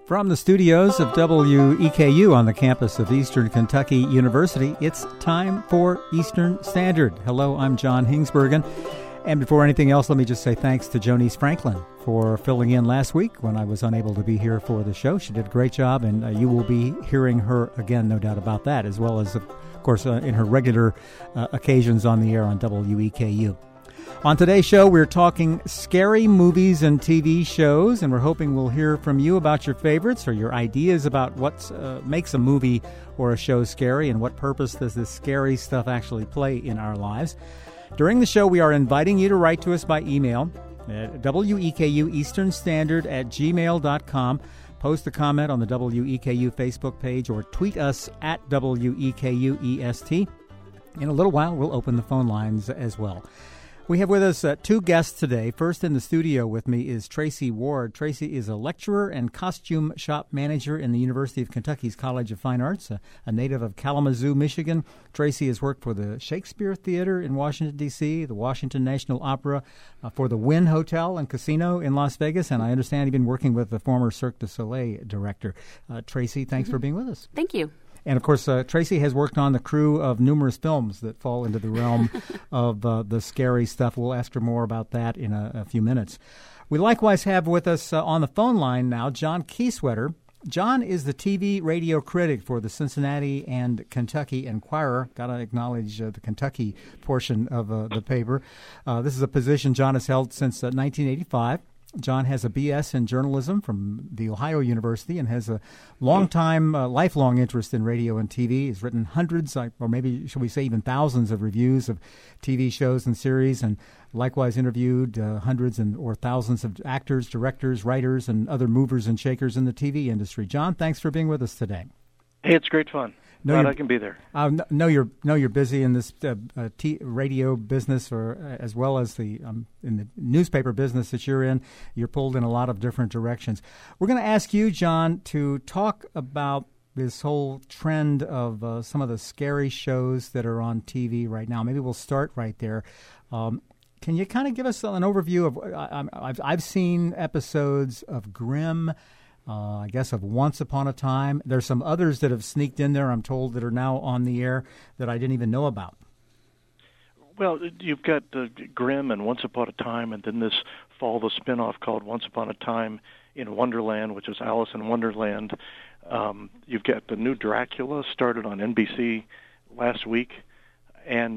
From the studios of WEKU on the campus of Eastern Kentucky University, it's time for Eastern Standard. Hello, I'm John Hingsbergen. And before anything else, let me just say thanks to Jonice Franklin for filling in last week when I was unable to be here for the show. She did a great job, and you will be hearing her again, no doubt about that, as well as, of course, in her regular occasions on the air on WEKU. On today's show, we're talking scary movies and TV shows, and we're hoping we'll hear from you about your favorites or your ideas about what makes a movie or a show scary and what purpose does this scary stuff actually play in our lives. During the show, we are inviting you to write to us by email at WEKUEasternStandard@gmail.com. Post a comment on the WEKU Facebook page or tweet us at WEKUEST. In a little while, we'll open the phone lines as well. We have with us two guests today. First in the studio with me is Tracy Ward. Tracy is a lecturer and costume shop manager in the University of Kentucky's College of Fine Arts, a native of Kalamazoo, Michigan. Tracy has worked for the Shakespeare Theater in Washington, D.C., the Washington National Opera, for the Wynn Hotel and Casino in Las Vegas, and I understand you've been working with the former Cirque du Soleil director. Tracy, thanks for being with us. Thank you. And, of course, Tracy has worked on the crew of numerous films that fall into the realm of the scary stuff. We'll ask her more about that in a few minutes. We likewise have with us on the phone line now John Kieswetter. John is the TV radio critic for the Cincinnati and Kentucky Enquirer. Got to acknowledge the Kentucky portion of the paper. This is a position John has held since 1985. John has a B.S. in journalism from The Ohio University and has a lifelong interest in radio and TV. He's written hundreds, or maybe should we say even thousands of reviews of TV shows and series, and likewise interviewed hundreds or thousands of actors, directors, writers, and other movers and shakers in the TV industry. John, thanks for being with us today. Hey, it's great fun. Glad I can be there. Know you're busy in this radio business, or as well as the in the newspaper business that you're in. You're pulled in a lot of different directions. We're going to ask you, John, to talk about this whole trend of some of the scary shows that are on TV right now. Maybe we'll start right there. Can you kind of give us an overview of? I've seen episodes of Grimm. I guess of Once Upon a Time. There's some others that have sneaked in there, I'm told, that are now on the air that I didn't even know about. Well, you've got Grimm and Once Upon a Time, and then this fall the spinoff called Once Upon a Time in Wonderland, which is Alice in Wonderland. You've got the new Dracula, started on NBC last week, and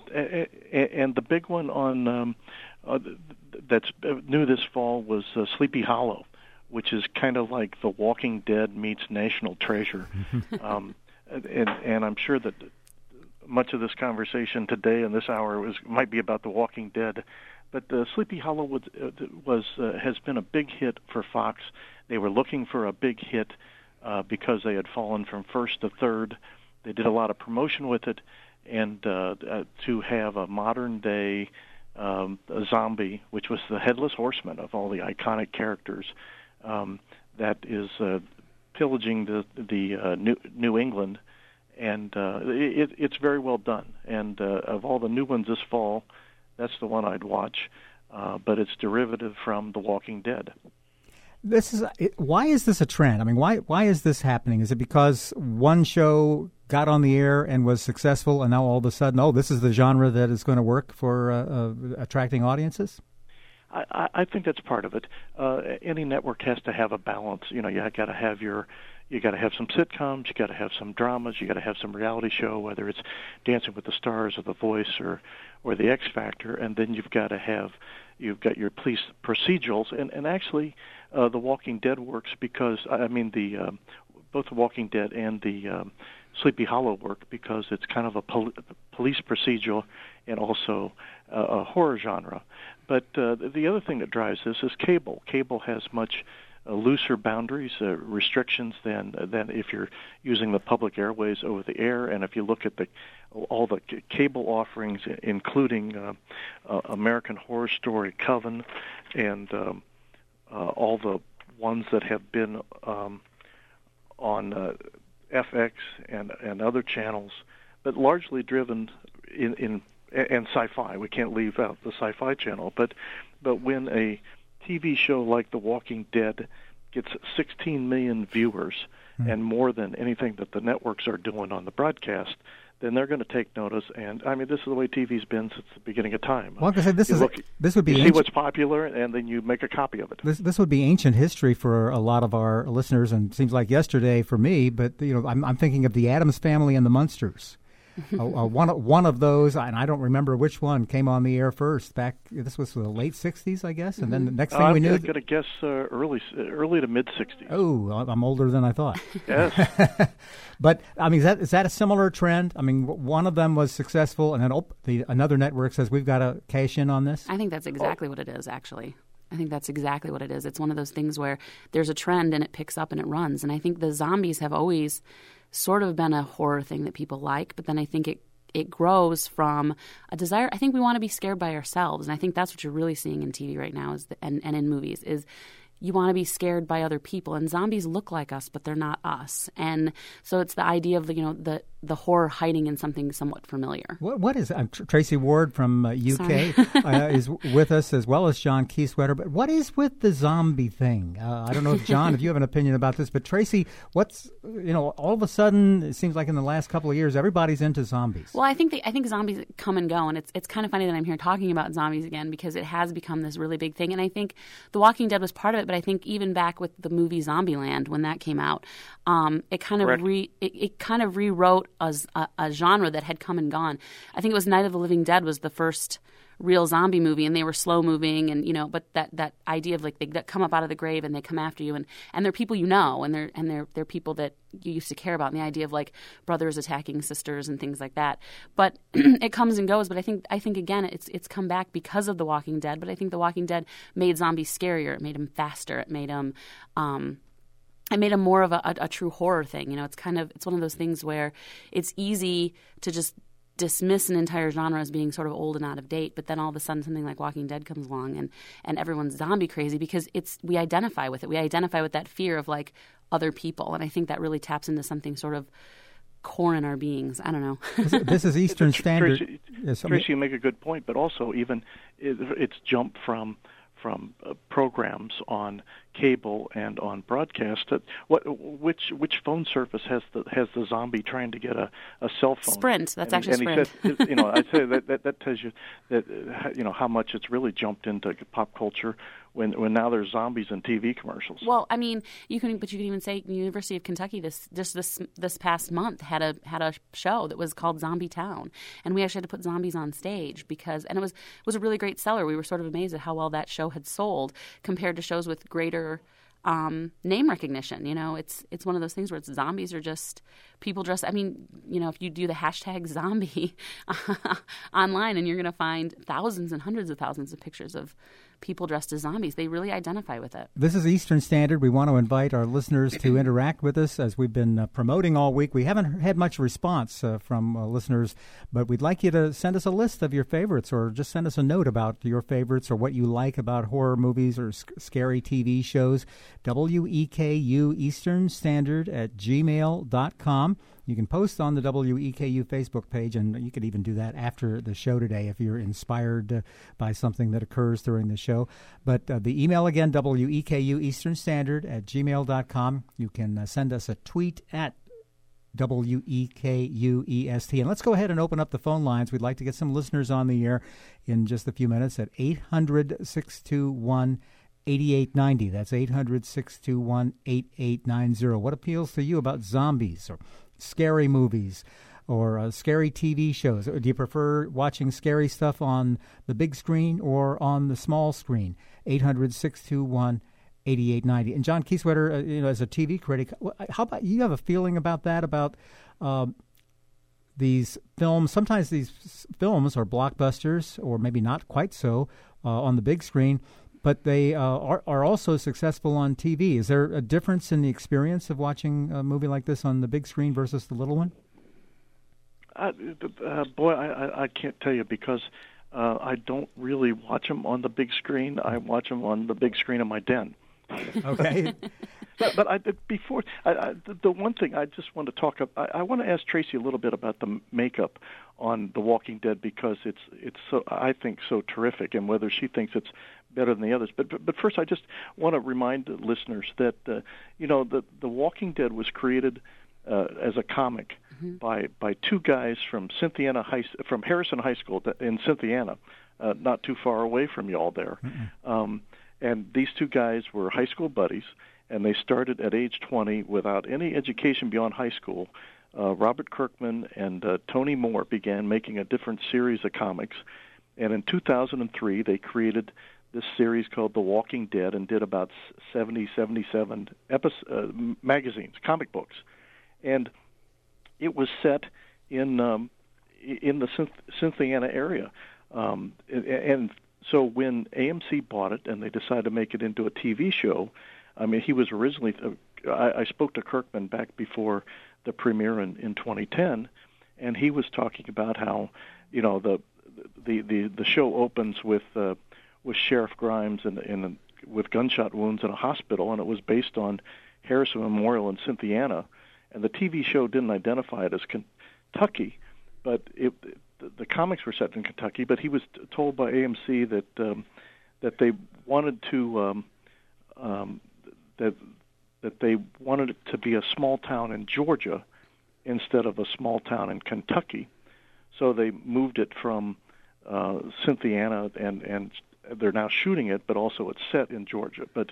the big one on that's new this fall was Sleepy Hollow, which is kind of like The Walking Dead meets National Treasure. And I'm sure that much of this conversation today in this hour might be about The Walking Dead. But Sleepy Hollow has been a big hit for Fox. They were looking for a big hit because they had fallen from first to third. They did a lot of promotion with it. And to have a modern-day zombie, which was the Headless Horseman of all the iconic characters, that is pillaging the New England, and it's very well done. And of all the new ones this fall, that's the one I'd watch. But it's derivative from The Walking Dead. Why is this a trend? I mean, why is this happening? Is it because one show got on the air and was successful, and now all of a sudden, this is the genre that is going to work for attracting audiences? I think that's part of it. Any network has to have a balance. You got to have some sitcoms, you got to have some dramas, you got to have some reality show, whether it's Dancing with the Stars or The Voice or The X Factor, and then you've got your police procedurals. And actually, The Walking Dead works because both The Walking Dead and the Sleepy Hollow work because it's kind of a police procedural and also a horror genre. But the other thing that drives this is cable. Cable has much looser boundaries, restrictions than if you're using the public airways over the air. And if you look at all the cable offerings, including American Horror Story, Coven, and all the ones that have been on FX and other channels, but largely driven in and sci-fi. We can't leave out the sci-fi channel, but when a TV show like The Walking Dead gets 16 million viewers and more than anything that the networks are doing on the broadcast, then they're going to take notice. And I mean, this is the way TV's been since the beginning of time. Well, I said, this would be you see what's popular, and then you make a copy of it. This would be ancient history for a lot of our listeners, and it seems like yesterday for me. But I'm thinking of the Addams Family and the Munsters. One of those, and I don't remember which one came on the air first. This was the late '60s, I guess, and then the next thing we knew, I'm going to guess early to mid '60s. Oh, I'm older than I thought. Yes, but I mean, is that a similar trend? I mean, one of them was successful, and then another network says we've got to cash in on this. I think that's exactly what it is. Actually, I think that's exactly what it is. It's one of those things where there's a trend and it picks up and it runs. And I think the zombies have always sort of been a horror thing that people like, but then I think it grows from a desire. I think we want to be scared by ourselves, and I think that's what you're really seeing in TV right now and in movies is you want to be scared by other people, and zombies look like us, but they're not us. And so it's the idea of the horror hiding in something somewhat familiar. What is Tracy Ward from UK is with us, as well as John Kieswetter. But what is with the zombie thing? I don't know, John, if you have an opinion about this, but Tracy, what's all of a sudden it seems like in the last couple of years everybody's into zombies. Well, I think zombies come and go, and it's kind of funny that I'm here talking about zombies again because it has become this really big thing. And I think The Walking Dead was part of it, but I think even back with the movie Zombieland when that came out, it kind of rewrote a genre that had come and gone. I think it was Night of the Living Dead was the first real zombie movie, and they were slow moving, and but that idea of like they come up out of the grave and they come after you, and they're people and they're people that you used to care about, and the idea of like brothers attacking sisters and things like that. But it comes and goes. But I think again it's come back because of The Walking Dead. But I think The Walking Dead made zombies scarier. It made them faster. It made them more of a true horror thing. It's one of those things where it's easy to just dismiss an entire genre as being sort of old and out of date, but then all of a sudden something like Walking Dead comes along and everyone's zombie crazy because we identify with it. We identify with that fear of like other people, and I think that really taps into something sort of core in our beings. I don't know. This is Eastern Standard. Tracy, you make a good point, but also even it's jumped from programs on cable and on broadcast. Which phone service has the zombie trying to get a cell phone? Sprint. That's actually Sprint. He said, I say that tells you that how much it's really jumped into pop culture when now there's zombies in TV commercials. Well, I mean, you can even say the University of Kentucky this past month had a show that was called Zombie Town, and we actually had to put zombies on stage and it was a really great seller. We were sort of amazed at how well that show had sold compared to shows with greater name recognition. It's one of those things where zombies are just people dressed. I mean, if you do the hashtag zombie online, and you're going to find thousands and hundreds of thousands of pictures of people dressed as zombies. They really identify with it. This is Eastern Standard. We want to invite our listeners to interact with us as we've been promoting all week. We haven't had much response from listeners, but we'd like you to send us a list of your favorites, or just send us a note about your favorites or what you like about horror movies or scary TV shows. WEKU Eastern Standard at gmail.com. You can post on the WEKU Facebook page, and you could even do that after the show today if you're inspired by something that occurs during the show. But the email again, WEKU Eastern Standard at gmail.com. You can send us a tweet at WEKUEST. And let's go ahead and open up the phone lines. We'd like to get some listeners on the air in just a few minutes at 800-621-8890. That's 800-621-8890. What appeals to you about zombies or scary movies or scary TV shows? Do you prefer watching scary stuff on the big screen or on the small screen? 800-621-8890. And John Kieswetter, as a TV critic, how about you have a feeling about that, about these films? Sometimes these films are blockbusters, or maybe not quite so, on the big screen, but they are also successful on TV. Is there a difference in the experience of watching a movie like this on the big screen versus the little one? Boy, I can't tell you, because I don't really watch them on the big screen. I watch them on the big screen in my den. Okay. But the one thing I just want to talk about, I want to ask Tracy a little bit about the makeup on The Walking Dead, because it's so, I think, so terrific, and whether she thinks it's better than the others. But first, I just want to remind listeners that the Walking Dead was created as a comic by two guys from Harrison High School in Cynthiana, not too far away from y'all there. And these two guys were high school buddies, and they started at age 20 without any education beyond high school. Robert Kirkman and Tony Moore began making a different series of comics, and in 2003 they created this series called The Walking Dead and did about 77 magazines, comic books, and it was set in the Cynthiana area, and so when AMC bought it and they decided to make it into a TV show, I mean, he was originally. I spoke to Kirkman back before the premiere in 2010, and he was talking about how the show opens with Sheriff Grimes and with gunshot wounds in a hospital, and it was based on Harrison Memorial in Cynthiana, and the TV show didn't identify it as Kentucky, but the comics were set in Kentucky. But he was told by AMC that they wanted to that they wanted it to be a small town in Georgia instead of a small town in Kentucky, so they moved it from Cynthiana, and they're now shooting it, but also it's set in Georgia. But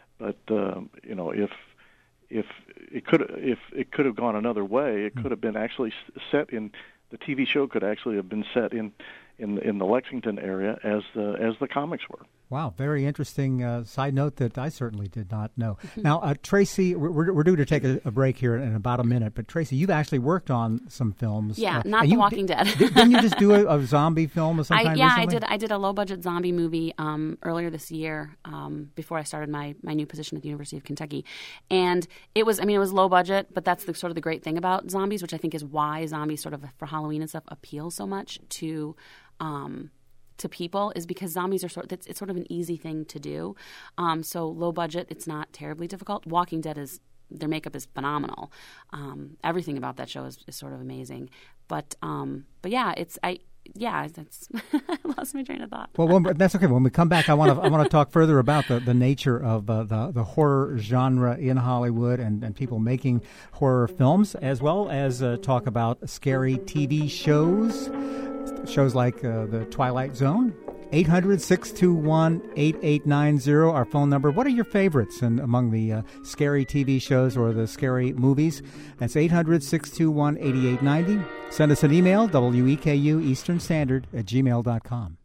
if it could have gone another way, it could have been actually set in. The TV show could actually have been set in the Lexington area as the comics were. Wow, very interesting side note that I certainly did not know. Now, Tracy, we're due to take a break here in about a minute, but Tracy, you've actually worked on some films. Yeah, not The Walking Dead. Didn't you just do a zombie film of some kind recently? I did a low-budget zombie movie earlier this year before I started my new position at the University of Kentucky. And it was low budget, but that's sort of the great thing about zombies, which I think is why zombies sort of for Halloween and stuff appeal so much to people, is because zombies are it's sort of an easy thing to do. So low budget, it's not terribly difficult. Walking Dead their makeup is phenomenal. Everything about that show is sort of amazing. But yeah, I lost my train of thought. Well, that's okay. When we come back, I want to talk further about the nature of the horror genre in Hollywood and people making horror films, as well as talk about scary TV shows like The Twilight Zone. 800-621-8890, our phone number. What are your favorites among the scary TV shows or the scary movies? That's 800-621-8890. Send us an email, WEKU Eastern Standard @gmail.com.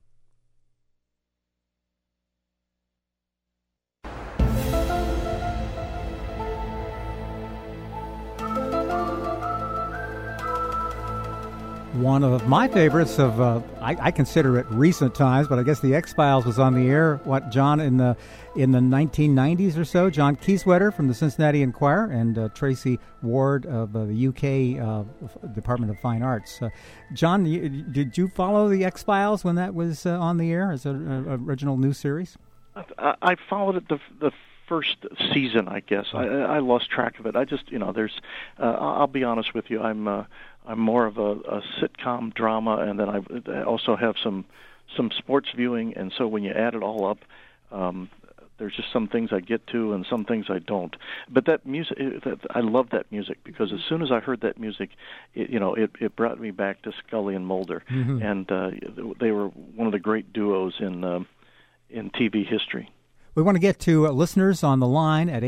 One of my favorites of, I consider it recent times, but I guess the X-Files was on the air, John, in the 1990s or so. John Kieswetter from the Cincinnati Enquirer and Tracy Ward of the UK Department of Fine Arts. John, did you follow the X-Files when that was on the air as an original news series? I followed it the first season, I guess. I lost track of it. I just, I'll be honest with you. I'm more of a sitcom drama, and then I also have some sports viewing. And so when you add it all up, there's just some things I get to and some things I don't. But that music, I love that music, because as soon as I heard that music, it brought me back to Scully and Mulder, and they were one of the great duos in TV history. We want to get to listeners on the line at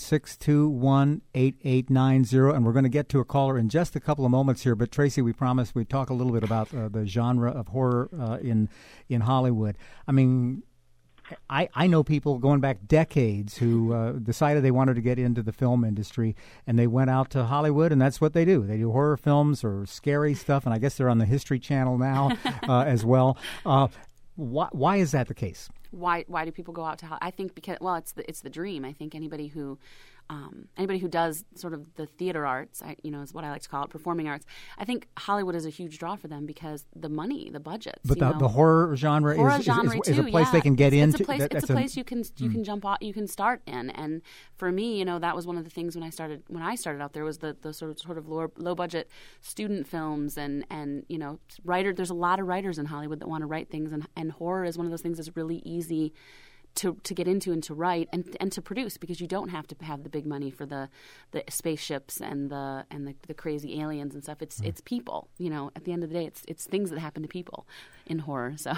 800-621-8890, and we're going to get to a caller in just a couple of moments here. But, Tracy, we promised we'd talk a little bit about the genre of horror in Hollywood. I mean, I know people going back decades who decided they wanted to get into the film industry, and they went out to Hollywood, and that's what they do. They do horror films or scary stuff, and I guess they're on the History Channel now as well. Why is that the case? Why do people go out to? I think because it's the dream. I think anybody who does sort of the theater arts, is what I like to call it, performing arts. I think Hollywood is a huge draw for them because the money, the budgets. But the horror genre is a place they can get into. It's a place you can jump off, you can start in. And for me, that was one of the things when I started out there was the sort of low budget student films and writer. There's a lot of writers in Hollywood that want to write things, and horror is one of those things that's really easy to get into and to write and to produce, because you don't have to have the big money for the spaceships and the crazy aliens and stuff. It's people, at the end of the day, it's things that happen to people in horror. So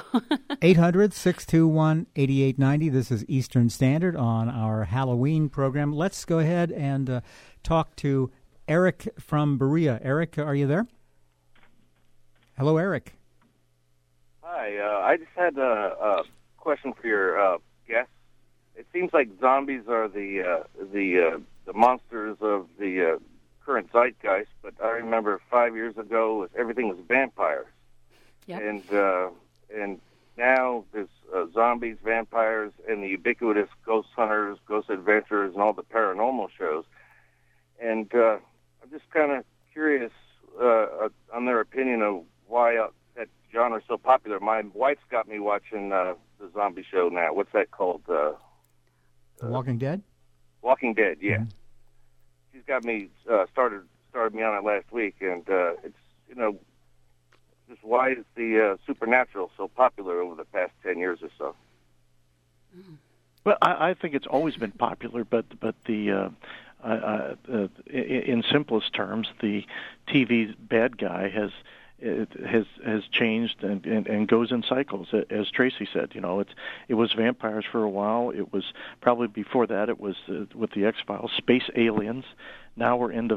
800-621-8890. This is Eastern Standard on our Halloween program. Let's go ahead and talk to Eric from Berea. Eric, are you there? Hello, Eric. Hi, I just had a question for your guest. It seems like zombies are the monsters of the current zeitgeist, but I remember 5 years ago everything was vampires. Yep. And now there's zombies, vampires, and the ubiquitous ghost hunters, ghost adventurers, and all the paranormal shows. And I'm just kind of curious on their opinion of why that genre is so popular. My wife's got me watching the zombie show now. What's that called? The Walking Dead? Walking Dead, yeah. Mm-hmm. She's got me started me on it last week, and it's just why is the supernatural so popular over the past 10 years or so? Well, I think it's always been popular, but the in simplest terms, the TV bad guy has changed and goes in cycles, as Tracy said. It was vampires for a while. It was probably before that. It was with the X-Files, space aliens. Now we're into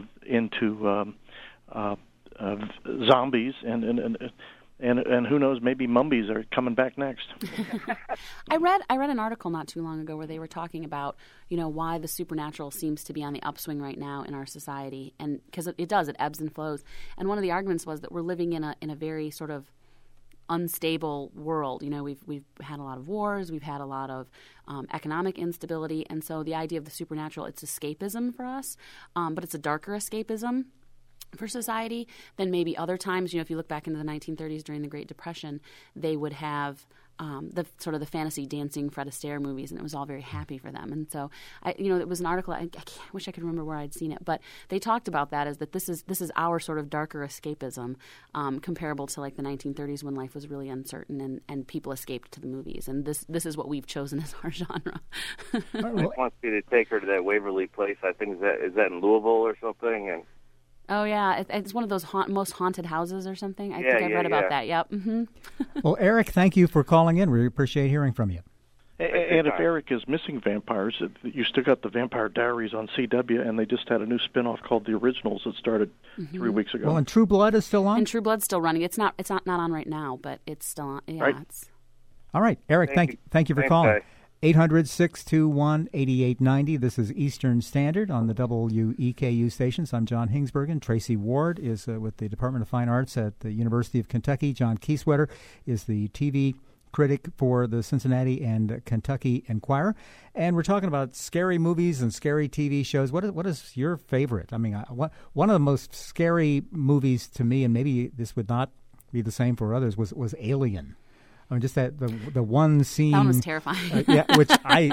zombies and who knows, maybe mummies are coming back next. I read an article not too long ago where they were talking about why the supernatural seems to be on the upswing right now in our society, and because it ebbs and flows. And one of the arguments was that we're living in a very sort of unstable world. We've had a lot of wars, we've had a lot of economic instability, and so the idea of the supernatural, it's escapism for us, but it's a darker escapism for society than maybe other times. If you look back into the 1930s during the Great Depression, they would have the fantasy dancing Fred Astaire movies, and it was all very happy for them. And so, it was an article. I wish I could remember where I'd seen it, but they talked about that as that this is our sort of darker escapism, comparable to like the 1930s when life was really uncertain and people escaped to the movies. And this is what we've chosen as our genre. I want you to take her to that Waverly Place. I think is that in Louisville or something, and. Oh, yeah. It's one of those most haunted houses or something. I think I've read about that. Yep. Mm-hmm. Well, Eric, thank you for calling in. We appreciate hearing from you. And if Eric is missing vampires, you still got the Vampire Diaries on CW, and they just had a new spinoff called The Originals that started 3 weeks ago. Well, and True Blood is still on? And True Blood's still running. It's not on right now, but it's still on. Yeah, right. All right. Eric, thank you for calling. 800-621-8890. This is Eastern Standard on the WEKU stations. I'm John Hingsbergen. Tracy Ward is with the Department of Fine Arts at the University of Kentucky. John Kieswetter is the TV critic for the Cincinnati and Kentucky Enquirer. And we're talking about scary movies and scary TV shows. What is your favorite? I mean, one of the most scary movies to me, and maybe this would not be the same for others, was Alien. I mean, just that the one scene. That one was terrifying. Which I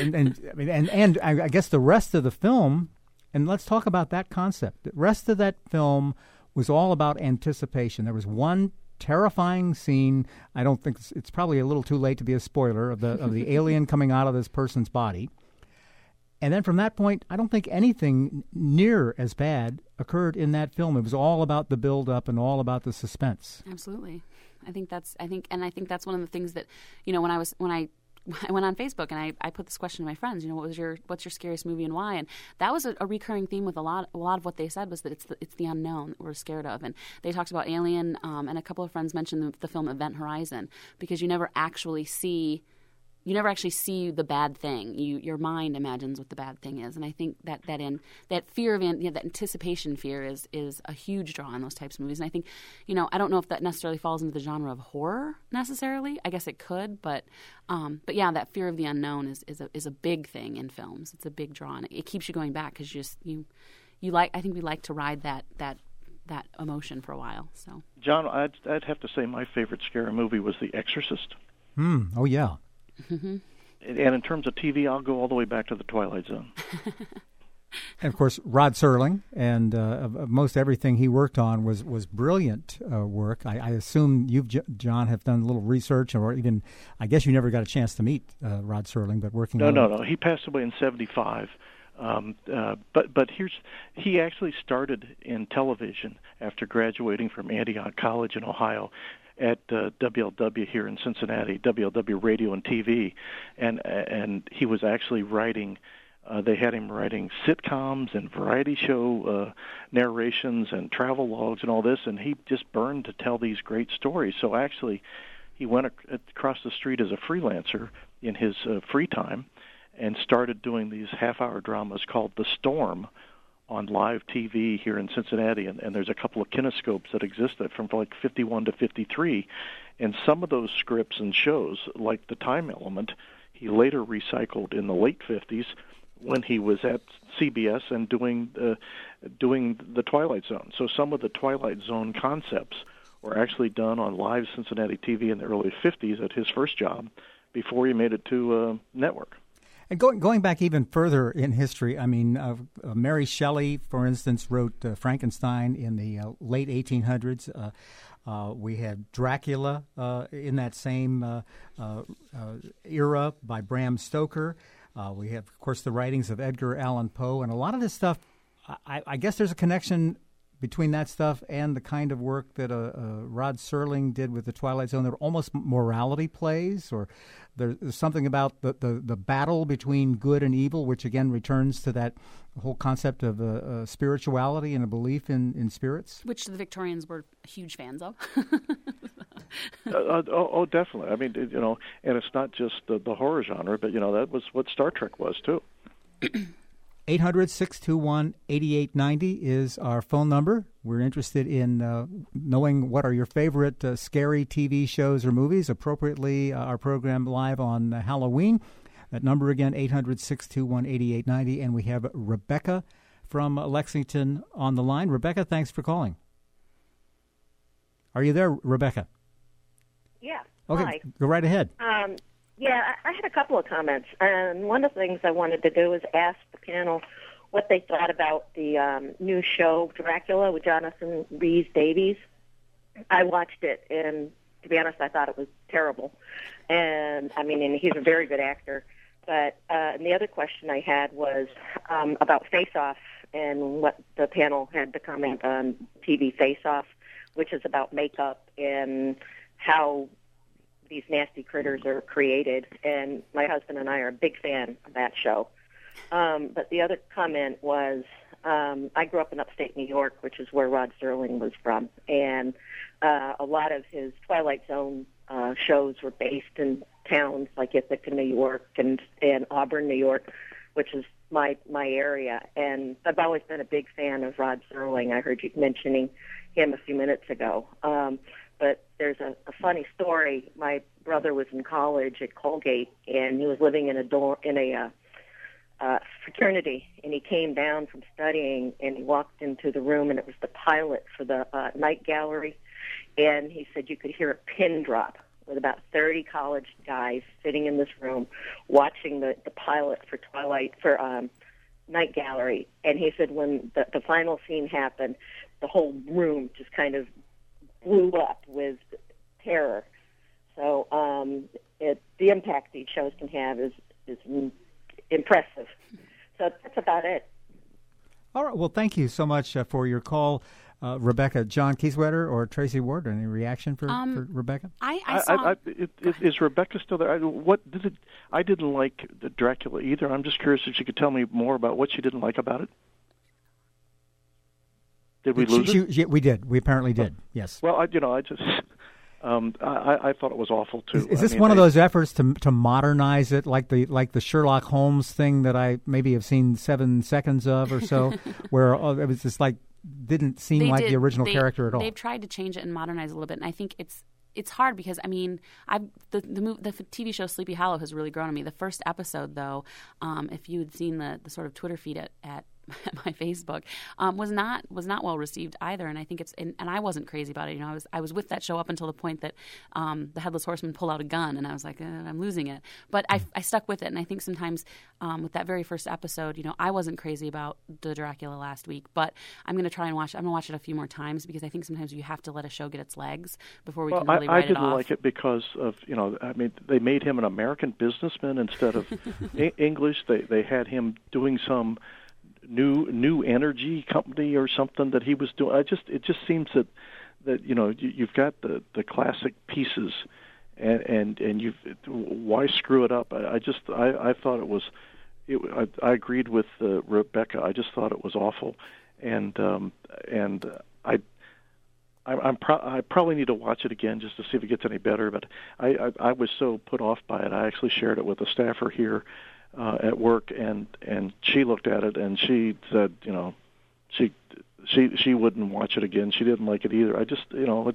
guess the rest of the film, and let's talk about that concept. The rest of that film was all about anticipation. There was one terrifying scene. I don't think it's probably a little too late to be a spoiler of the alien coming out of this person's body. And then from that point, I don't think anything near as bad occurred in that film. It was all about the build-up and all about the suspense. Absolutely. I think that's one of the things that, when I went on Facebook and I put this question to my friends, what's your scariest movie and why? And that was a recurring theme with a lot of what they said was that it's the unknown that we're scared of. And they talked about Alien, and a couple of friends mentioned the film Event Horizon, because you never actually see the bad thing. Your mind imagines what the bad thing is, and I think that fear of that anticipation fear is a huge draw in those types of movies. And I think I don't know if that necessarily falls into the genre of horror necessarily. I guess it could, but yeah, that fear of the unknown is a big thing in films. It's a big draw, and it keeps you going back because you like. I think we like to ride that emotion for a while. So, John, I'd have to say my favorite scary movie was The Exorcist. Oh yeah. Mm-hmm. And in terms of TV, I'll go all the way back to The Twilight Zone. And, of course, Rod Serling, and of most everything he worked on was brilliant work. I assume you, John, have done a little research, or even, I guess you never got a chance to meet Rod Serling, but working on... No. He passed away in 1975. But he actually started in television after graduating from Antioch College in Ohio at WLW here in Cincinnati, WLW Radio and TV, and he was actually writing. They had him writing sitcoms and variety show narrations and travel logs and all this, and he just burned to tell these great stories. So actually, he went across the street as a freelancer in his free time and started doing these half-hour dramas called The Storm on live TV here in Cincinnati, and there's a couple of kinescopes that existed from like 51 to 53, and some of those scripts and shows, like The Time Element, he later recycled in the late 50s when he was at CBS and doing the Twilight Zone. So some of the Twilight Zone concepts were actually done on live Cincinnati TV in the early 50s at his first job before he made it to network. And going back even further in history, I mean, Mary Shelley, for instance, wrote Frankenstein in the late 1800s. We had Dracula in that same era by Bram Stoker. We have, of course, the writings of Edgar Allan Poe. And a lot of this stuff, I guess there's a connection between that stuff and the kind of work that Rod Serling did with the Twilight Zone. They're almost morality plays, or there's something about the battle between good and evil, which again returns to that whole concept of spirituality and a belief in spirits. Which the Victorians were huge fans of. Definitely. I mean, and it's not just the horror genre, but, that was what Star Trek was, too. 800-621-8890 is our phone number. We're interested in knowing what are your favorite scary TV shows or movies, appropriately our program live on Halloween. That number again, 800-621-8890. And we have Rebecca from Lexington on the line. Rebecca, thanks for calling. Are you there, Rebecca? Yeah. Okay, Hi. Go right ahead. Yeah, I had a couple of comments, and one of the things I wanted to do was ask the panel what they thought about the new show, Dracula, with Jonathan Rhys-Davies. I watched it, and to be honest, I thought it was terrible. And he's a very good actor. But and the other question I had was about Face Off and what the panel had to comment on TV Face Off, which is about makeup and how these nasty critters are created, and my husband and I are a big fan of that show. But the other comment was, I grew up in upstate New York, which is where Rod Serling was from, and a lot of his Twilight Zone shows were based in towns like Ithaca, New York, and Auburn, New York, which is my area. And I've always been a big fan of Rod Serling. I heard you mentioning him a few minutes ago. But there's a funny story. My brother was in college at Colgate, and he was living in a fraternity. And he came down from studying, and he walked into the room, and it was the pilot for the night gallery. And he said you could hear a pin drop with about 30 college guys sitting in this room watching the pilot for Night Gallery. And he said when the final scene happened, the whole room just kind of blew up with terror. So the impact these shows can have is impressive. So that's about it. All right. Well, thank you so much for your call, Rebecca. John Kieswetter or Tracy Ward, any reaction for Rebecca? Is Rebecca still there? I didn't like the Dracula either. I'm just curious if she could tell me more about what she didn't like about it. Did we lose it? We did. We apparently did. Yes. Well, I just I thought it was awful too. Is this one of those efforts to modernize it, like the Sherlock Holmes thing that I maybe have seen 7 seconds of or so, where it was just like didn't seem like the original character at all? They've tried to change it and modernize it a little bit, and I think it's hard because the TV show Sleepy Hollow has really grown on me. The first episode, though, if you had seen the sort of Twitter feed at my Facebook, was not well received either. And I think and I wasn't crazy about it. You know, I was with that show up until the point that the Headless Horseman pulled out a gun, and I was like, I'm losing it. But I stuck with it, and I think sometimes with that very first episode, you know, I wasn't crazy about the Dracula last week, but I'm going to try and watch. I'm going to watch it a few more times because I think sometimes you have to let a show get its legs before we can really write it off. I didn't like it because of, you know, I mean, they made him an American businessman instead of English. They had him doing some new energy company or something that he was doing. It just seems that you know, you've got the classic pieces, and you've, why screw it up? I thought it was. I agreed with Rebecca. I just thought it was awful, and I probably need to watch it again just to see if it gets any better. But I was so put off by it. I actually shared it with a staffer here at work, and she looked at it and she said, you know, she wouldn't watch it again. She didn't like it either. I just, you know,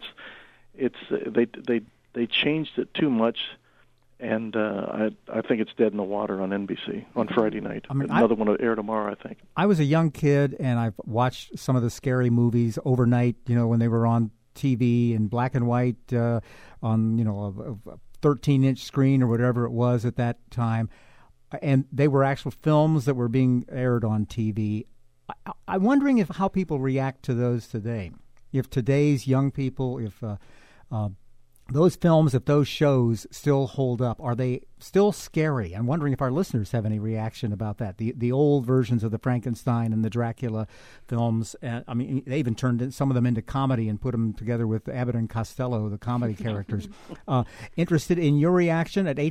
they changed it too much. And I think it's dead in the water on NBC on Friday night. I mean, another one will air tomorrow, I think. I was a young kid, and I've watched some of the scary movies overnight, you know, when they were on TV in black and white on, you know, a 13-inch screen or whatever it was at that time. And they were actual films that were being aired on TV. I'm wondering how people react to those today. If today's young people, if those films, if those shows still hold up, are they still scary? I'm wondering if our listeners have any reaction about that. The old versions of the Frankenstein and the Dracula films, I mean, they even turned some of them into comedy and put them together with Abbott and Costello, the comedy characters. Interested in your reaction at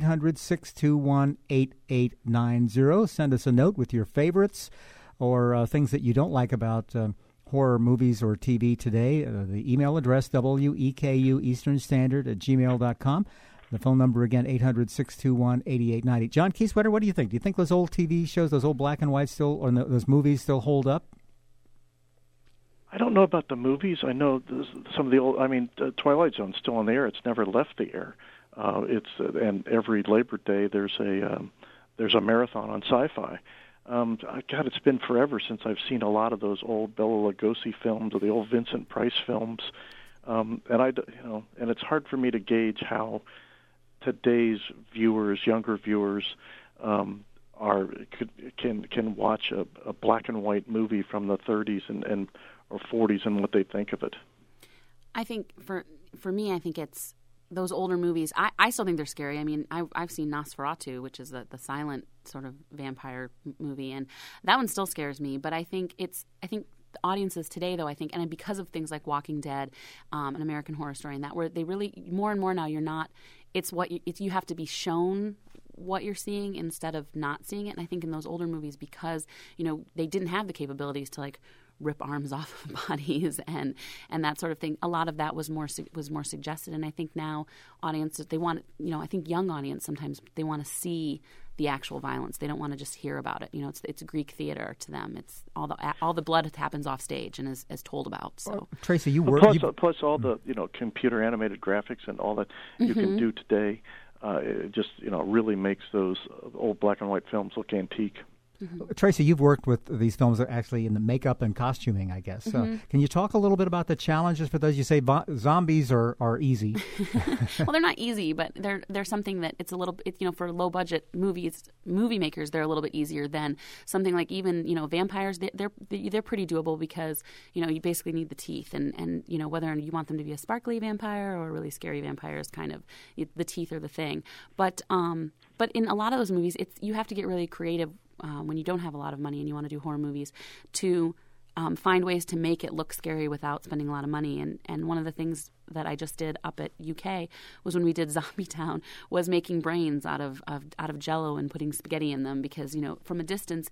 800-621-8890. Send us a note with your favorites or things that you don't like about horror movies or TV today. The email address, WEKU Eastern Standard @gmail.com. The phone number again, 800-621-8890. John Kieswetter, what do you think? Do you think those old TV shows, those old black and white still, or those movies still hold up? I don't know about the movies. I know some of the old, I mean, Twilight Zone's still on the air. It's never left the air. And every Labor Day there's a marathon on Sci-Fi. God, it's been forever since I've seen a lot of those old Bela Lugosi films or the old Vincent Price films, and it's hard for me to gauge how today's viewers, younger viewers, can watch a black and white movie from the 30s and or 40s and what they think of it. I think for me, I think it's those older movies. I still think they're scary. I mean, I've seen Nosferatu, which is the silent sort of vampire movie, and that one still scares me. But I think the audiences today, though, and because of things like Walking Dead, and American Horror Story, and that, where they really more and more now you're not. You have to be shown what you're seeing instead of not seeing it. And I think in those older movies, because they didn't have the capabilities to like rip arms off of bodies and that sort of thing. A lot of that was more suggested, and I think now audiences, they want, I think young audience sometimes they want to see the actual violence. They don't want to just hear about it. It's Greek theater to them. It's all the blood happens off stage and is told about. So Tracy, plus all the computer animated graphics and all that you can do today. It just really makes those old black and white films look antique. Mm-hmm. Tracy, you've worked with these films actually in the makeup and costuming, I guess. Mm-hmm. Can you talk a little bit about the challenges for those? You say zombies are easy. Well, they're not easy, but they're something that it's a little bit, for low budget movie makers, they're a little bit easier than something like even, vampires. They're pretty doable because, you basically need the teeth and whether you want them to be a sparkly vampire or a really scary vampire is kind of the teeth are the thing. But in a lot of those movies, you have to get really creative when you don't have a lot of money and you want to do horror movies to find ways to make it look scary without spending a lot of money. And one of the things that I just did up at UK was when we did Zombie Town was making brains out of Jell-O and putting spaghetti in them because, from a distance,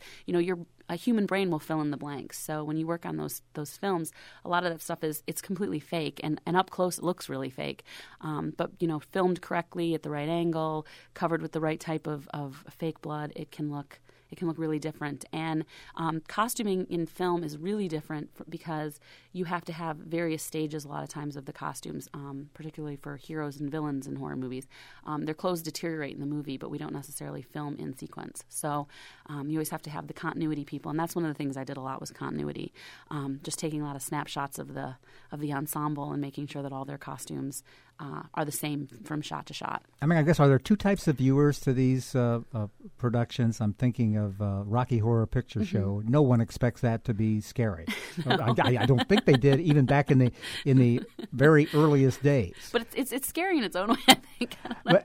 a human brain will fill in the blanks. So when you work on those films, a lot of that stuff it's completely fake and up close it looks really fake. But, filmed correctly at the right angle, covered with the right type of fake blood, it can look it can look really different. And costuming in film is really different because you have to have various stages a lot of times of the costumes, particularly for heroes and villains in horror movies. Their clothes deteriorate in the movie, but we don't necessarily film in sequence. So you always have to have the continuity people, and that's one of the things I did a lot was continuity, just taking a lot of snapshots of the ensemble and making sure that all their costumes are the same from shot to shot. I mean, I guess, are there two types of viewers to these productions? I'm thinking of Rocky Horror Picture Show. No one expects that to be scary. I don't think they did, even back in the very earliest days. But it's scary in its own way, I think.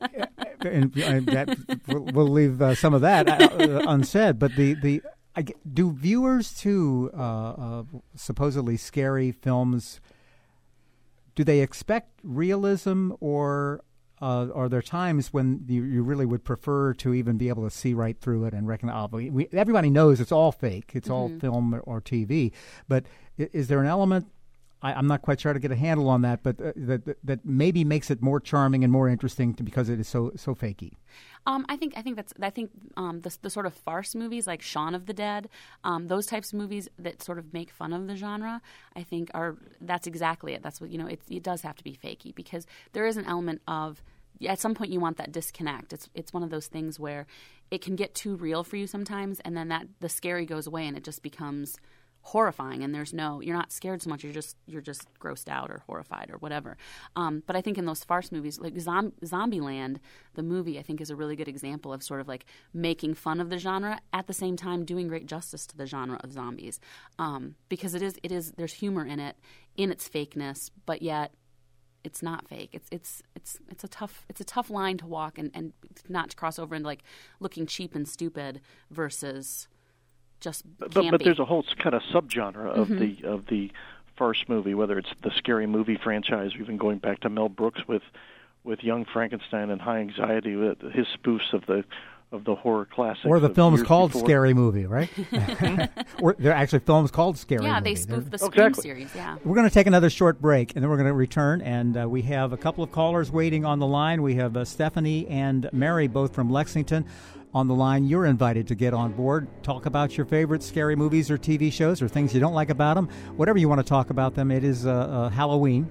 We'll leave some of that unsaid. But do viewers to supposedly scary films, do they expect realism, or are there times when you really would prefer to even be able to see right through it and recognize? Everybody knows it's all fake, it's all film or TV, but is there an element? I'm not quite sure how to get a handle on that, but that maybe makes it more charming and more interesting because it is so fakey. I think the sort of farce movies like Shaun of the Dead, those types of movies that sort of make fun of the genre, I think that's exactly it. That's what it does have to be fakey because there is an element of, at some point you want that disconnect. It's one of those things where it can get too real for you sometimes, and then the scary goes away and it just becomes horrifying, and you're not scared so much, you're just grossed out or horrified or whatever. But I think in those farce movies, like Zombieland, the movie, I think is a really good example of sort of like making fun of the genre at the same time doing great justice to the genre of zombies, because it is there's humor in its fakeness, but yet it's not fake. It's a tough line to walk and not to cross over into like looking cheap and stupid versus just campy. But there's a whole kind of subgenre of the farce movie, whether it's the scary movie franchise, even going back to Mel Brooks with Young Frankenstein and High Anxiety, with his spoofs of the horror classics. Or the film's called before. Scary Movie, right? Or there are actually films called Scary Movie. Yeah, they spoof the Scream series, yeah. We're going to take another short break, and then we're going to return, and we have a couple of callers waiting on the line. We have Stephanie and Mary, both from Lexington, on the line. You're invited to get on board. Talk about your favorite scary movies or TV shows or things you don't like about them. Whatever you want to talk about them. It is Halloween.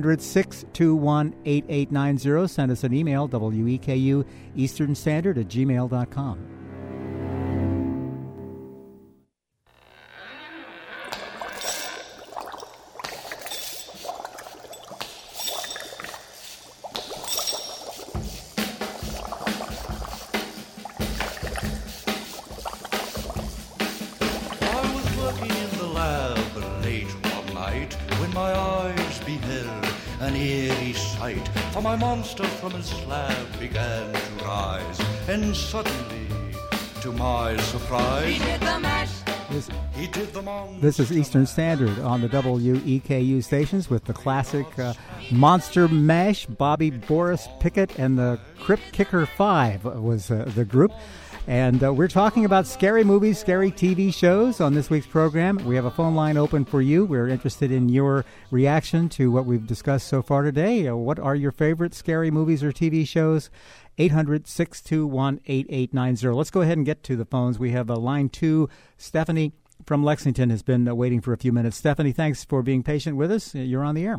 800-621-8890. Send us an email, WEKU Eastern Standard @gmail.com. For my monster from his slab began to rise, and suddenly, to my surprise, he did the mash. This is Eastern Standard on the WEKU stations with the classic Monster Mash. Bobby Boris Pickett and the Crypt Kicker 5 was the group. And we're talking about scary movies, scary TV shows on this week's program. We have a phone line open for you. We're interested in your reaction to what we've discussed so far today. What are your favorite scary movies or TV shows? 800-621-8890. Let's go ahead and get to the phones. We have line 2. Stephanie from Lexington has been waiting for a few minutes. Stephanie, thanks for being patient with us. You're on the air.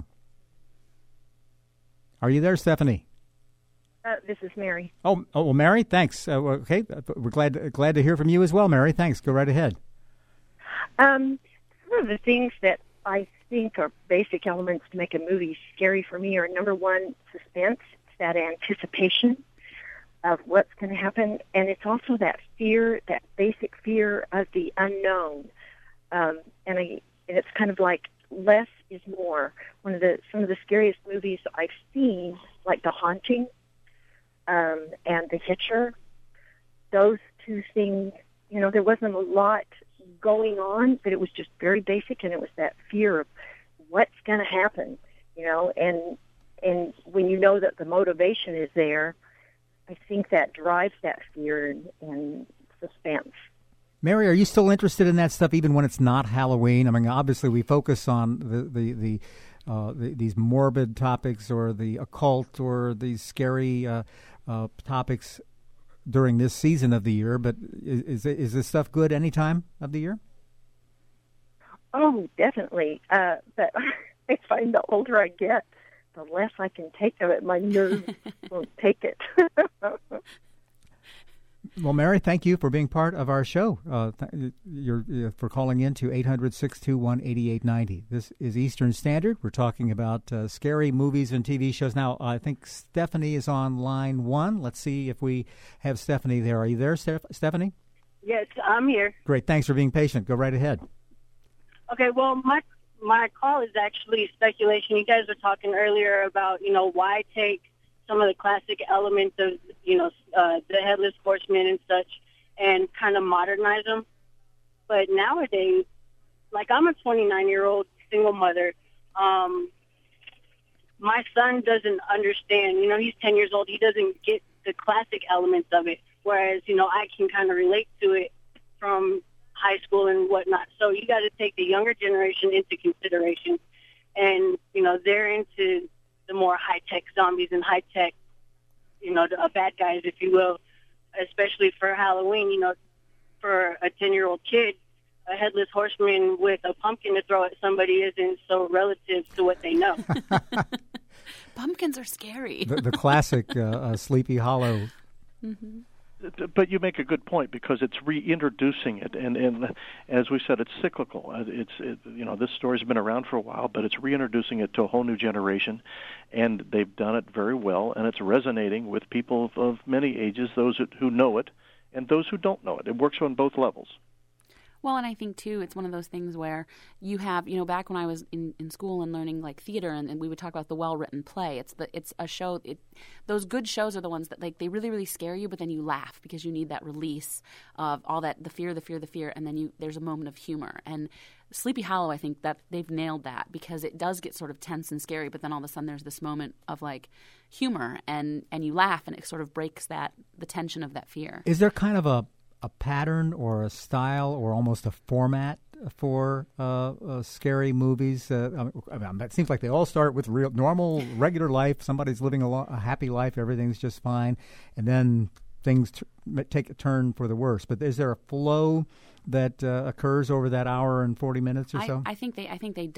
Are you there, Stephanie? This is Mary. Oh, well, Mary, thanks. Okay, we're glad to hear from you as well, Mary. Thanks. Go right ahead. Some of the things that I think are basic elements to make a movie scary for me are, number one, suspense. It's that anticipation of what's going to happen, and it's also that fear, that basic fear of the unknown. And it's kind of like less is more. Some of the scariest movies I've seen, like The Haunting, and The Hitcher, those two things, there wasn't a lot going on, but it was just very basic, and it was that fear of what's going to happen, and when you know that the motivation is there, I think that drives that fear and suspense. Mary, are you still interested in that stuff even when it's not Halloween? I mean, obviously we focus on these morbid topics or the occult or these scary topics during this season of the year, but is this stuff good any time of the year? Oh, definitely. But I find the older I get, the less I can take of it. My nerves won't take it. Well, Mary, thank you for being part of our show. For calling in to 800-621-8890. This is Eastern Standard. We're talking about scary movies and TV shows. Now, I think Stephanie is on line 1. Let's see if we have Stephanie there. Are you there, Stephanie? Yes, I'm here. Great. Thanks for being patient. Go right ahead. Okay, well, my call is actually speculation. You guys were talking earlier about, why take some of the classic elements of, the Headless Horseman and such and kind of modernize them. But nowadays, like I'm a 29-year-old single mother. My son doesn't understand. He's 10 years old. He doesn't get the classic elements of it, whereas, I can kind of relate to it from high school and whatnot. So you got to take the younger generation into consideration. And, they're into the more high-tech zombies and high-tech, the bad guys, if you will, especially for Halloween. For a 10-year-old kid, a Headless Horseman with a pumpkin to throw at somebody isn't so relative to what they know. Pumpkins are scary. The classic Sleepy Hollow. Mm-hmm. But you make a good point because it's reintroducing it, and as we said, it's cyclical. This story's been around for a while, but it's reintroducing it to a whole new generation, and they've done it very well, and it's resonating with people of many ages, those who know it and those who don't know it. It works on both levels. Well, and I think, too, it's one of those things where you have, back when I was in school and learning, like, theater, and we would talk about the well-written play. It's a show. Those good shows are the ones that, like, they really, really scare you, but then you laugh because you need that release of all that, the fear, and then there's a moment of humor. And Sleepy Hollow, I think that they've nailed that because it does get sort of tense and scary, but then all of a sudden there's this moment of, like, humor, and you laugh, and it sort of breaks the tension of that fear. Is there kind of a pattern or a style or almost a format for scary movies? It seems like they all start with real normal, regular life. Somebody's living a happy life. Everything's just fine. And then things take a turn for the worse. But is there a flow that occurs over that hour and 40 minutes or so? I think they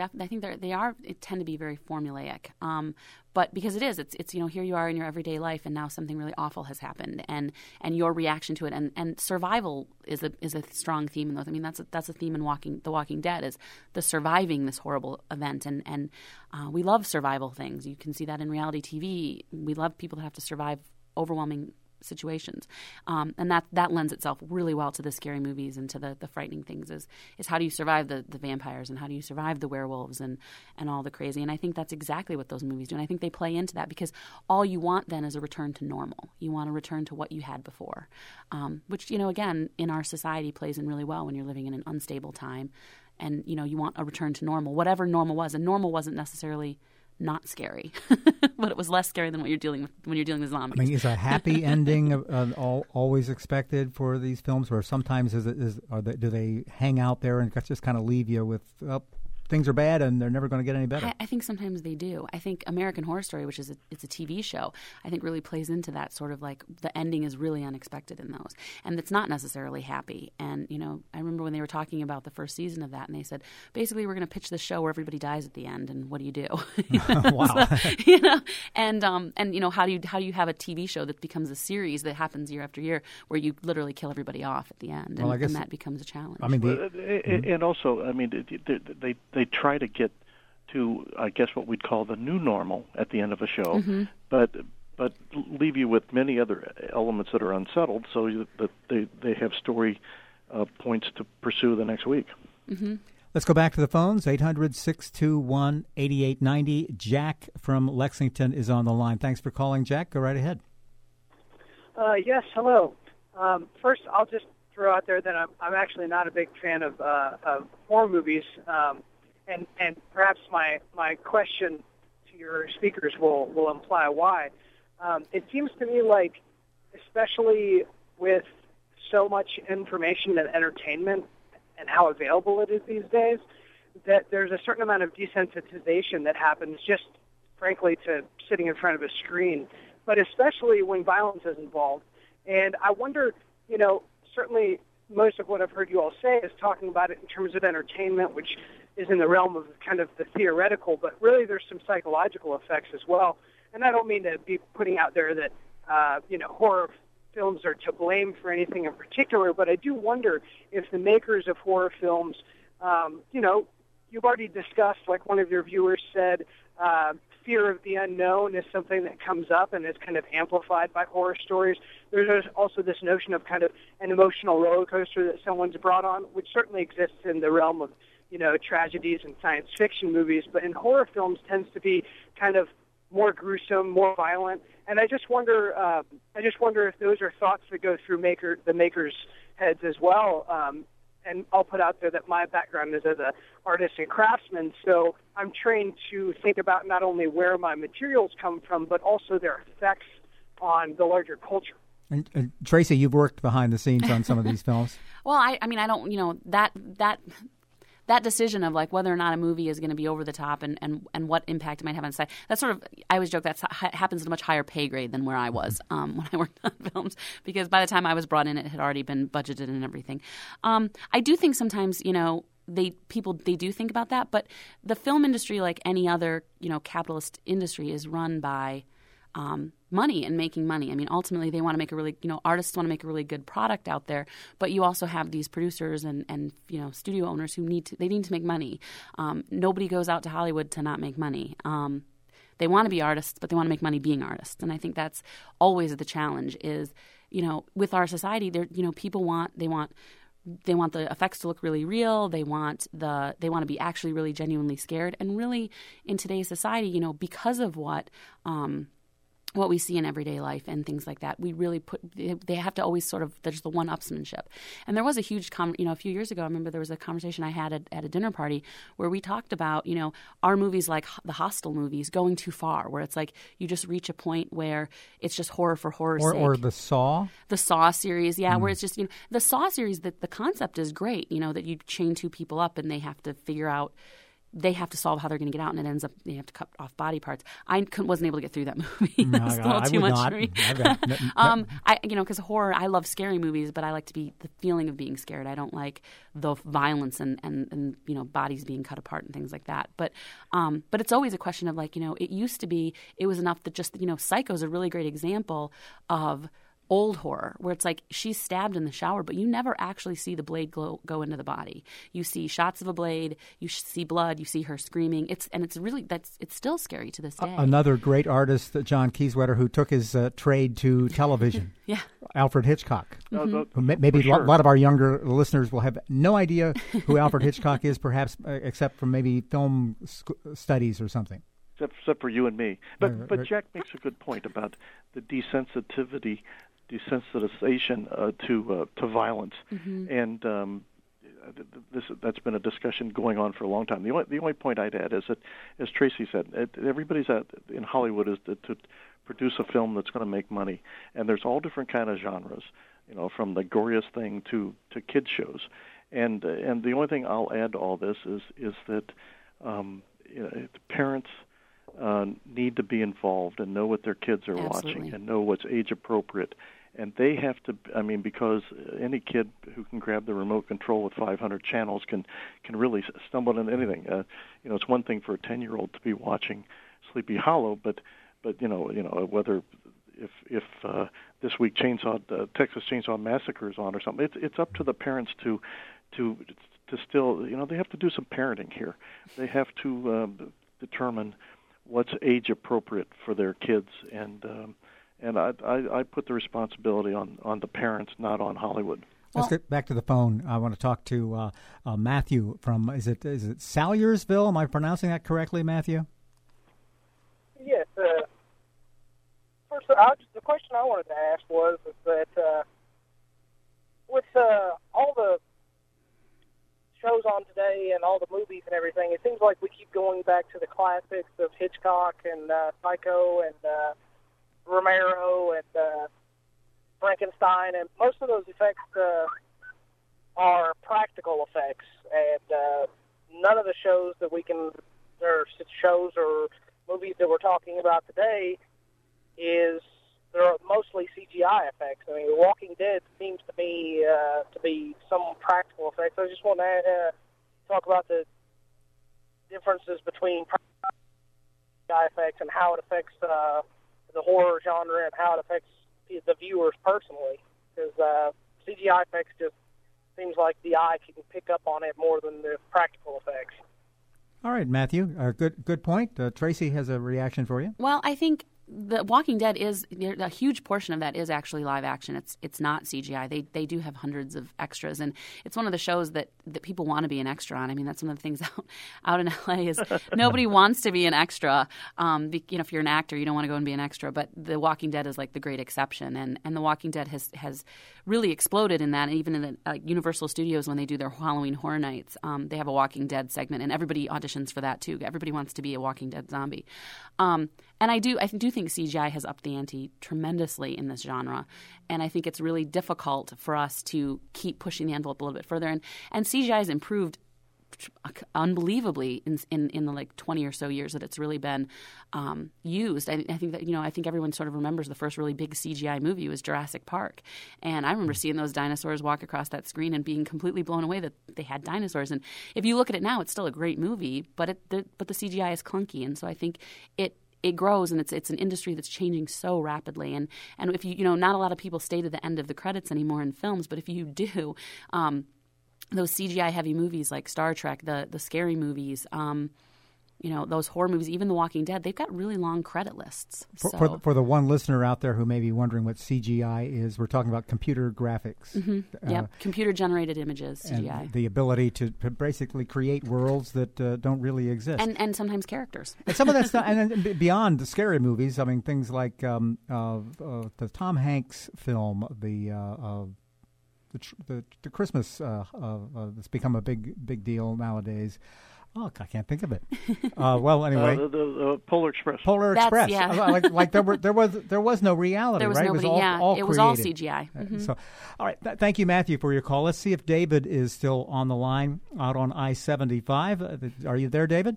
tend to be very formulaic. But because it's here you are in your everyday life, and now something really awful has happened, and your reaction to it, and survival is a strong theme in those. I mean, that's a theme in The Walking Dead, is the surviving this horrible event, and we love survival things. You can see that in reality TV. We love people that have to survive overwhelming situations, and that lends itself really well to the scary movies and to the frightening things. Is how do you survive the vampires, and how do you survive the werewolves and all the crazy? And I think that's exactly what those movies do, and I think they play into that because all you want then is a return to normal. You want to return to what you had before, which again in our society plays in really well when you're living in an unstable time, and you want a return to normal, whatever normal was, and normal wasn't necessarily not scary, but it was less scary than what you're dealing with when you're dealing with zombies. I mean, is a happy ending always expected for these films, or sometimes do they hang out there and just kind of leave you with things are bad and they're never going to get any better? I think sometimes they do. I think American Horror Story, which is it's a TV show, I think really plays into that sort of like the ending is really unexpected in those, and it's not necessarily happy. And I remember when they were talking about the first season of that, and they said basically we're going to pitch this show where everybody dies at the end, and what do you do? Wow. So, and how do you have a TV show that becomes a series that happens year after year where you literally kill everybody off at the end, and, and that becomes a challenge. I mean, and also, I mean, they try to get to, I guess, what we'd call the new normal at the end of a show, mm-hmm. but leave you with many other elements that are unsettled, so that they have story points to pursue the next week. Mm-hmm. Let's go back to the phones. 800-621-8890. Jack from Lexington is on the line. Thanks for calling, Jack. Go right ahead. Yes, hello. First, I'll just throw out there that I'm actually not a big fan of horror movies, and perhaps my question to your speakers will imply why. It seems to me like, especially with so much information and entertainment and how available it is these days, that there's a certain amount of desensitization that happens just, frankly, to sitting in front of a screen, but especially when violence is involved. And I wonder, certainly most of what I've heard you all say is talking about it in terms of entertainment, which is in the realm of kind of the theoretical, but really there's some psychological effects as well. And I don't mean to be putting out there that, horror films are to blame for anything in particular, but I do wonder if the makers of horror films, you've already discussed, like one of your viewers said, fear of the unknown is something that comes up and is kind of amplified by horror stories. There's also this notion of kind of an emotional roller coaster that someone's brought on, which certainly exists in the realm of, tragedies and science fiction movies, but in horror films tends to be kind of more gruesome, more violent. And I just wonder if those are thoughts that go through the makers' heads as well. And I'll put out there that my background is as an artist and craftsman, so I'm trained to think about not only where my materials come from, but also their effects on the larger culture. And Tracy, you've worked behind the scenes on some of these films. Well, I don't, that decision of like whether or not a movie is going to be over the top and what impact it might have on society, that's sort of, I always joke that happens at a much higher pay grade than where I was when I worked on films, because by the time I was brought in, it had already been budgeted and everything. I do think sometimes, they do think about that, but the film industry, like any other, capitalist industry, is run by money and making money. I mean, ultimately, they want to make artists want to make a really good product out there, but you also have these producers and studio owners who need to make money. Nobody goes out to Hollywood to not make money. They want to be artists, but they want to make money being artists. And I think that's always the challenge is, with our society, people want the effects to look really real. They want to be actually really genuinely scared. And really, in today's society, because of what we see in everyday life and things like that, we really they have to always sort of, there's the one-upsmanship. And there was a huge, a few years ago, I remember there was a conversation I had at a dinner party where we talked about, are movies like the Hostel movies going too far, where it's like you just reach a point where it's just horror for horror's sake. Or the Saw? The Saw series, yeah, where it's just, the Saw series, the concept is great, that you chain two people up and they have to figure out, they have to solve how they're going to get out, and it ends up they have to cut off body parts. I wasn't able to get through that movie. No, It's a little too much not. for me. Because horror, I love scary movies, but I like the feeling of being scared. I don't like the violence and bodies being cut apart and things like that. But it's always a question of it used to be, it was enough that just Psycho is a really great example of old horror, where it's like she's stabbed in the shower, but you never actually see the blade go into the body. You see shots of a blade, you see blood, you see her screaming. It's still scary to this day. Another great artist, John Kieswetter, who took his trade to television. Yeah. Alfred Hitchcock. Mm-hmm. Maybe a lot of our younger listeners will have no idea who Alfred Hitchcock is, perhaps except from maybe film studies or something. Except for you and me. But Jack makes a good point about the desensitization to violence, and that's been a discussion going on for a long time. The only point I'd add is that, as Tracy said, everybody's in Hollywood is to produce a film that's going to make money, and there's all different kind of genres, from the goriest thing to kids shows, and the only thing I'll add to all this is that parents need to be involved and know what their kids are watching and know what's age appropriate. And they have to, because any kid who can grab the remote control with 500 channels can really stumble into anything. It's one thing for a 10-year-old to be watching Sleepy Hollow, but whether if this week Texas Chainsaw Massacre is on or something, it's up to the parents to still, they have to do some parenting here. They have to determine what's age appropriate for their kids, and I put the responsibility on the parents, not on Hollywood. Let's get back to the phone. I want to talk to Matthew from, is it Salyersville? Am I pronouncing that correctly, Matthew? Yes. First, the question I wanted to ask was that with all the shows on today and all the movies and everything, it seems like we keep going back to the classics of Hitchcock and Psycho and Romero and Frankenstein, and most of those effects are practical effects, and none of the shows that shows or movies that we're talking about today is they're mostly CGI effects. I mean, The Walking Dead seems to me to be some practical effects. I just want to talk about the differences between CGI effects and how it affects the horror genre and how it affects the viewers personally. Because CGI effects just seems like the eye can pick up on it more than the practical effects. All right, Matthew, good point. Tracy has a reaction for you. Well, I think The Walking Dead is a huge portion of that is actually live action. It's not CGI. They do have hundreds of extras, and it's one of the shows that people want to be an extra on. I mean, that's one of the things out in LA is nobody wants to be an extra. If you're an actor, you don't want to go and be an extra. But The Walking Dead is like the great exception, and The Walking Dead has really exploded in that. And even in the Universal Studios, when they do their Halloween Horror Nights, they have a Walking Dead segment, and everybody auditions for that too. Everybody wants to be a Walking Dead zombie. And I do think CGI has upped the ante tremendously in this genre, and I think it's really difficult for us to keep pushing the envelope a little bit further. And CGI has improved unbelievably in the like 20 or so years that it's really been used. I think that I think everyone sort of remembers the first really big CGI movie was Jurassic Park, and I remember seeing those dinosaurs walk across that screen and being completely blown away that they had dinosaurs. And if you look at it now, it's still a great movie, but the CGI is clunky, and so I think it grows, and it's an industry that's changing so rapidly. And if not a lot of people stay to the end of the credits anymore in films, but if you do, those CGI heavy movies like Star Trek, the scary movies, those horror movies, even The Walking Dead, they've got really long credit lists. For the one listener out there who may be wondering what CGI is, we're talking about computer graphics. Mm-hmm. Computer-generated images, CGI. And the ability to basically create worlds that don't really exist. And sometimes characters. And some of that stuff, and beyond the scary movies, I mean, things like the Tom Hanks film, the Christmas that's become a big deal nowadays. Oh, I can't think of it. Well, anyway, the Polar Express. Polar Express. Yeah. like there was no reality, there was right? Nobody, it was all created. CGI. Mm-hmm. So, all right. Thank you, Matthew, for your call. Let's see if David is still on the line out on I-75. Are you there, David?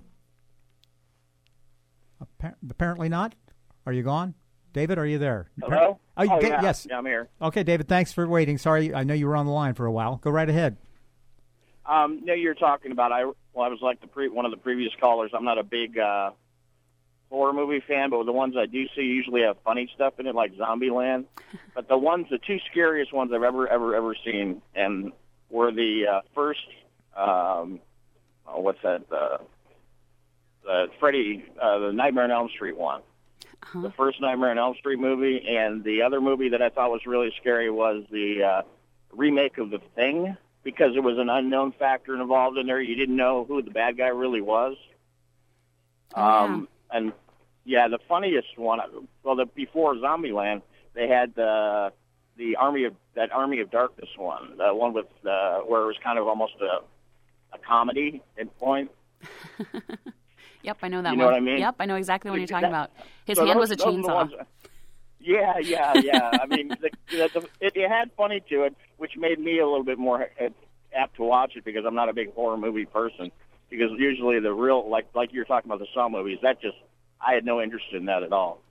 Apparently not. Are you gone, David? Are you there? Hello. Yes. Yeah, I'm here. Okay, David. Thanks for waiting. Sorry, I know you were on the line for a while. Go right ahead. No, you're talking about I was like one of the previous callers. I'm not a big horror movie fan, but the ones I do see usually have funny stuff in it, like Zombieland. But the two scariest ones I've ever seen, and were the first. What's that? The Freddy, the Nightmare on Elm Street one. Uh-huh. The first Nightmare on Elm Street movie, and the other movie that I thought was really scary was the remake of The Thing. Because there was an unknown factor involved in there. You didn't know who the bad guy really was. And, the funniest one, before Zombieland, they had the Army of Darkness one, the one with where it was kind of almost a comedy at point. Yep, I know that one. You know what I mean? Yep, I know exactly what you're talking about. His hand was a chainsaw. Yeah. I mean, it had funny to it, which made me a little bit more apt to watch it because I'm not a big horror movie person. Because usually the real, like you're talking about the Saw movies, I had no interest in that at all.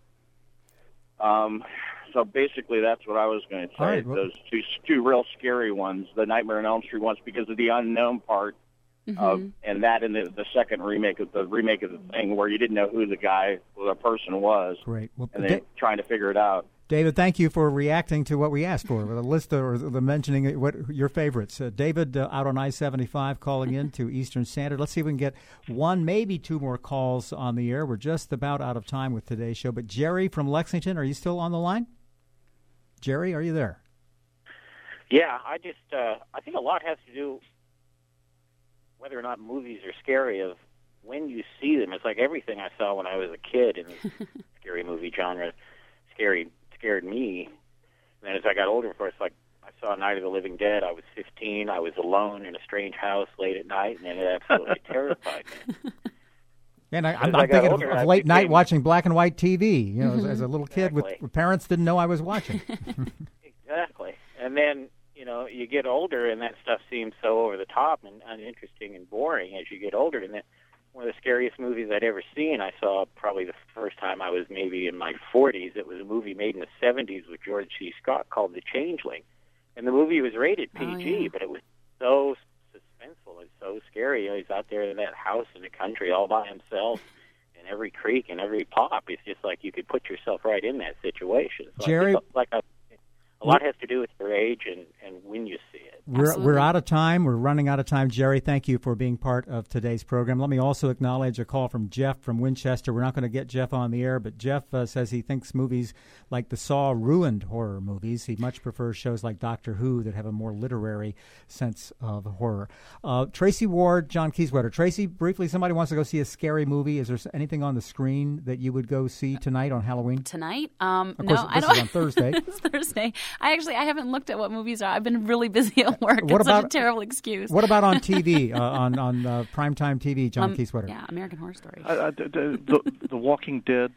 So basically, that's what I was going to say. Right, those two real scary ones, the Nightmare on Elm Street ones, because of the unknown part. Mm-hmm. And that in the second remake of the Thing, where you didn't know who the person was. Great. Well, and then trying to figure it out. David, thank you for reacting to what we asked for, the list or the mentioning what your favorites. David, out on I-75, calling in to Eastern Standard. Let's see if we can get one, maybe two more calls on the air. We're just about out of time with today's show. But Jerry from Lexington, are you still on the line? Jerry, are you there? Yeah, I think a lot has to do whether or not movies are scary of when you see them. It's like everything I saw when I was a kid in the scary movie genre scared me. And then as I got older, of course, like I saw Night of the Living Dead. I was 15. I was alone in a strange house late at night, and it absolutely terrified me. And I'm thinking of late night watching black and white TV. You know, as a little kid with parents didn't know I was watching. Exactly. And then you get older, and that stuff seems so over the top and uninteresting and boring as you get older. And then one of the scariest movies I'd ever seen. I saw probably the first time I was maybe in my 40s. It was a movie made in the 70s with George C. Scott called The Changeling. And the movie was rated PG, but it was so suspenseful and so scary. He's out there in that house in the country all by himself, and every creak and every pop. It's just like you could put yourself right in that situation. So Jerry, I think a lot has to do with your age and when you see it. We're out of time. We're running out of time. Jerry, thank you for being part of today's program. Let me also acknowledge a call from Jeff from Winchester. We're not going to get Jeff on the air, but Jeff says he thinks movies like the Saw ruined horror movies. He much prefers shows like Doctor Who that have a more literary sense of horror. Tracy Ward, John Kieswetter. Tracy, briefly, somebody wants to go see a scary movie. Is there anything on the screen that you would go see tonight on Halloween? Tonight? Of course, this is on Thursday. It's Thursday. I haven't looked at what movies are. I've been really busy at work. It's such a terrible excuse. What about on TV, on primetime TV, John Kieswetter? Yeah, American Horror Story. The Walking Dead,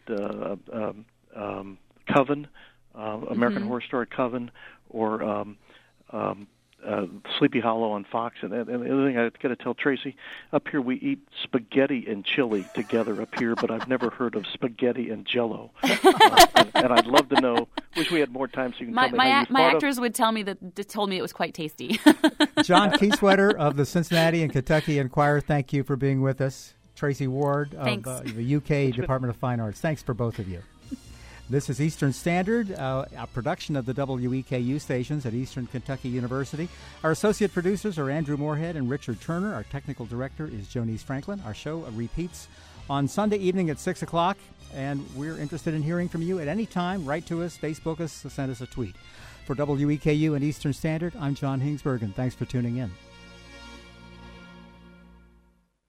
Coven, American Horror Story Coven, or Sleepy Hollow on Fox. And the other thing I've got to tell Tracy, up here we eat spaghetti and chili together up here, but I've never heard of spaghetti and Jell-O. And I'd love to know. Wish we had more time so you can tell me how you my actors would tell me told me it was quite tasty. John Kieswetter of the Cincinnati and Kentucky Enquirer, thank you for being with us. Tracy Ward of the UK Department of Fine Arts. Thanks for both of you. This is Eastern Standard, a production of the WEKU stations at Eastern Kentucky University. Our associate producers are Andrew Moorhead and Richard Turner. Our technical director is Jonice Franklin. Our show repeats on Sunday evening at 6 o'clock, and we're interested in hearing from you at any time. Write to us, Facebook us, send us a tweet. For WEKU and Eastern Standard, I'm John Hingsberg, and thanks for tuning in.